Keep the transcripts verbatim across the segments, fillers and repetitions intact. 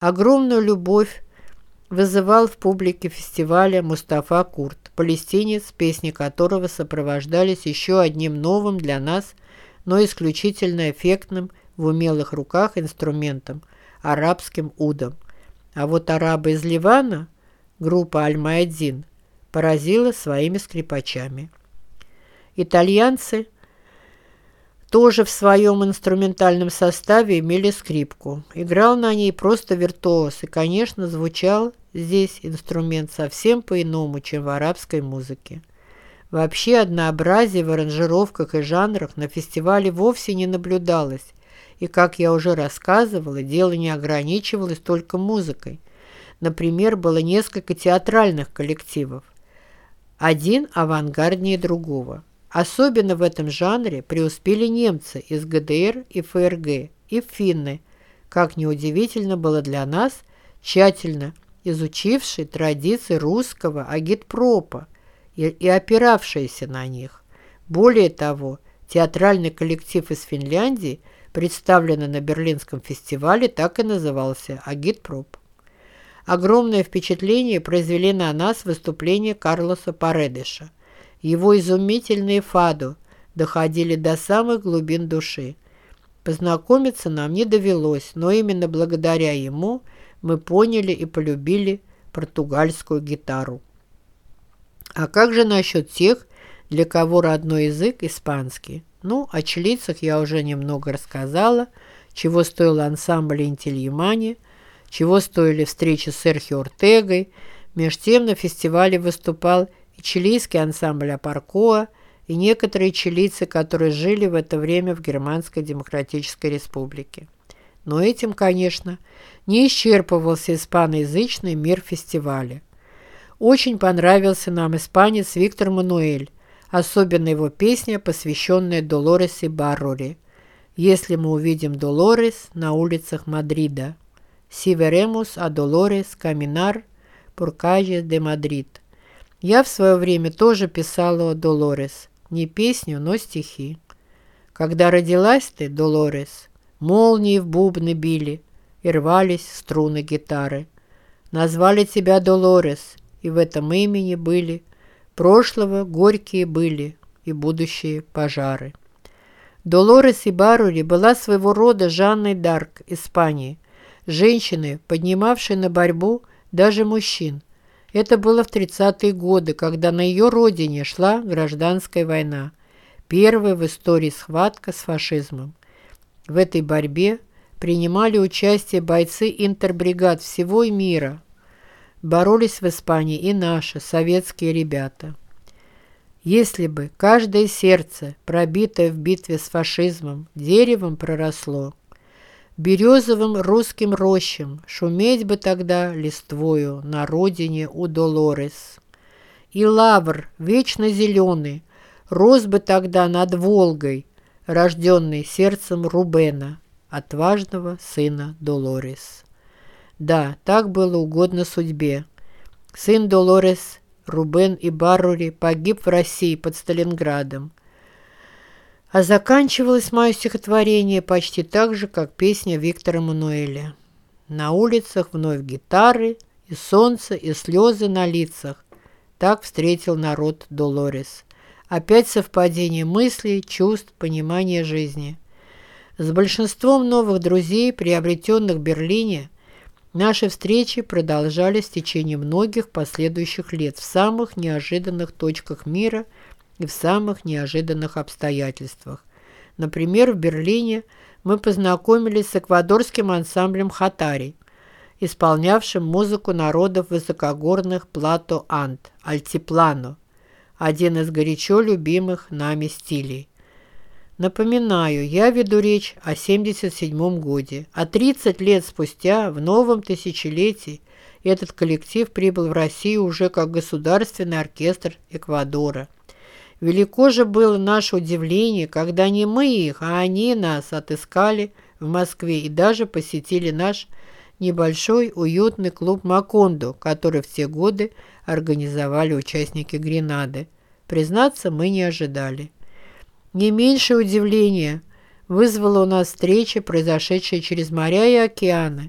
Огромную любовь вызывал в публике фестиваля Мустафа Курт, палестинец, песни которого сопровождались еще одним новым для нас, но исключительно эффектным в умелых руках инструментом – арабским удом. А вот арабы из Ливана, группа Аль-Маядин, поразила своими скрипачами. Итальянцы тоже в своем инструментальном составе имели скрипку. Играл на ней просто виртуоз, и, конечно, звучал здесь инструмент совсем по-иному, чем в арабской музыке. Вообще однообразие в аранжировках и жанрах на фестивале вовсе не наблюдалось, и, как я уже рассказывала, дело не ограничивалось только музыкой. Например, было несколько театральных коллективов, один авангарднее другого. Особенно в этом жанре преуспели немцы из ГДР и ФРГ и финны, как неудивительно было для нас, тщательно изучившие традиции русского агитпропа и, и опиравшиеся на них. Более того, театральный коллектив из Финляндии, представленный на Берлинском фестивале, так и назывался агитпроп. Огромное впечатление произвели на нас выступления Карлоса Паредиша. Его изумительные фадо доходили до самых глубин души. Познакомиться нам не довелось, но именно благодаря ему мы поняли и полюбили португальскую гитару. А как же насчет тех, для кого родной язык испанский? Ну, о чилийцах я уже немного рассказала, чего стоил ансамбль Инти-Лимани, чего стоили встречи с Серхио Ортегой. Меж тем на фестивале выступал и чилийский ансамбль Апаркоа, и некоторые чилийцы, которые жили в это время в Германской Демократической Республике. Но этим, конечно, не исчерпывался испаноязычный мир фестиваля. Очень понравился нам испанец Виктор Мануэль, особенно его песня, посвященная Долорес Ибаррури «Если мы увидим Долорес на улицах Мадрида» «Si veremos a Dolores caminar por calles de Madrid». Я в свое время тоже писала о Долорес. Не песню, но стихи. Когда родилась ты, Долорес, молнии в бубны били и рвались струны гитары. Назвали тебя Долорес, и в этом имени были прошлого горькие были и будущие пожары. Долорес Ибаррури была своего рода Жанной Дарк Испании, женщиной, поднимавшей на борьбу даже мужчин. Это было в тридцатые годы, когда на ее родине шла гражданская война, первая в истории схватка с фашизмом. В этой борьбе принимали участие бойцы интербригад всего мира. Боролись в Испании и наши, советские ребята. Если бы каждое сердце, пробитое в битве с фашизмом, деревом проросло, березовым русским рощам шуметь бы тогда листвою на родине у Долорес. И лавр, вечно зеленый, рос бы тогда над Волгой, рожденный сердцем Рубена, отважного сына Долорес. Да, так было угодно судьбе. Сын Долорес, Рубен Ибаррури, погиб в России под Сталинградом. А заканчивалось мое стихотворение почти так же, как песня Виктора Мануэля. На улицах вновь гитары, и солнце, и слезы на лицах. Так встретил народ Долорес. Опять совпадение мыслей, чувств, понимания жизни. С большинством новых друзей, приобретенных в Берлине, наши встречи продолжались в течение многих последующих лет в самых неожиданных точках мира и в самых неожиданных обстоятельствах. Например, в Берлине мы познакомились с эквадорским ансамблем «Хатари», исполнявшим музыку народов высокогорных Плато-Анд, Альтиплано, один из горячо любимых нами стилей. Напоминаю, я веду речь о семьдесят седьмом годе, а тридцать лет спустя, в новом тысячелетии, этот коллектив прибыл в Россию уже как государственный оркестр Эквадора. Велико же было наше удивление, когда не мы их, а они нас отыскали в Москве и даже посетили наш небольшой уютный клуб «Макондо», который в те годы организовали участники Гренады. Признаться, мы не ожидали. Не меньшее удивление вызвала у нас встреча, произошедшая через моря и океаны.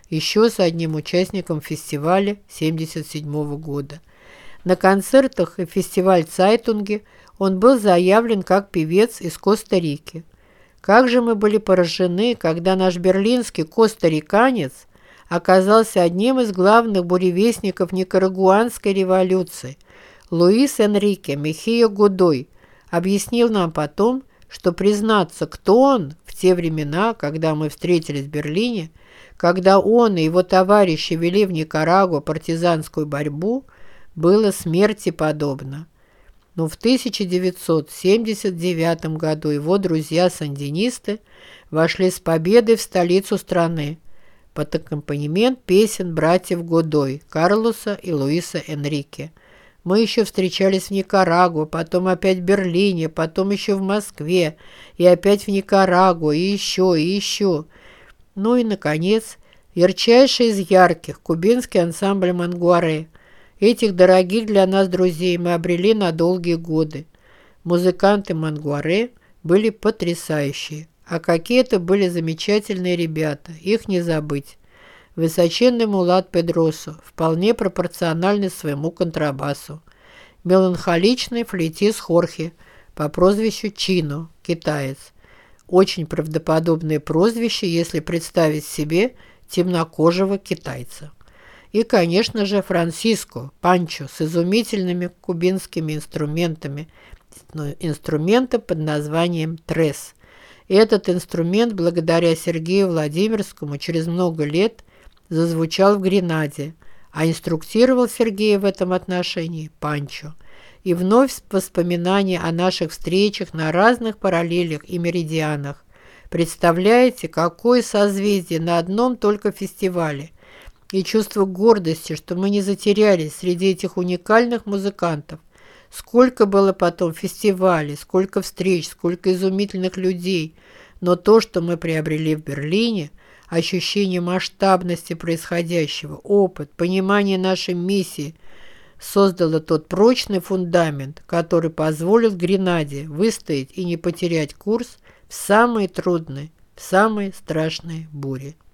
еще с одним участником фестиваля семьдесят седьмого года. На концертах и фестиваль Цайтунге он был заявлен как певец из Коста-Рики. Как же мы были поражены, когда наш берлинский костариканец оказался одним из главных буревестников никарагуанской революции. Луис Энрике Мехиа Годой объяснил нам потом, что признаться, кто он в те времена, когда мы встретились в Берлине, когда он и его товарищи вели в Никарагуа партизанскую борьбу, было смерти подобно. Но в тысяча девятьсот семьдесят девятом году его друзья-сандинисты вошли с победой в столицу страны под аккомпанемент песен братьев Годой, Карлоса и Луиса Энрике. Мы еще встречались в Никарагуа, потом опять в Берлине, потом еще в Москве, и опять в Никарагуа, и еще, и еще. Ну и, наконец, ярчайший из ярких, кубинский ансамбль «Мангуаре». Этих дорогих для нас друзей мы обрели на долгие годы. Музыканты «Мангуаре» были потрясающие. А какие это были замечательные ребята, их не забыть. Высоченный мулат Педросо, вполне пропорциональный своему контрабасу. Меланхоличный флейтист Хорхе по прозвищу Чино, китаец. Очень правдоподобное прозвище, если представить себе темнокожего китайца. И, конечно же, Франсиско Панчо с изумительными кубинскими инструментами, инструмента под названием трес. И этот инструмент, благодаря Сергею Владимирскому, через много лет зазвучал в Гренаде, а инструктировал Сергея в этом отношении Панчо. И вновь воспоминания о наших встречах на разных параллелях и меридианах. Представляете, какое созвездие на одном только фестивале. И чувство гордости, что мы не затерялись среди этих уникальных музыкантов. Сколько было потом фестивалей, сколько встреч, сколько изумительных людей. Но то, что мы приобрели в Берлине, ощущение масштабности происходящего, опыт, понимание нашей миссии, создало тот прочный фундамент, который позволил Гренаде выстоять и не потерять курс в самые трудные, в самые страшные бури.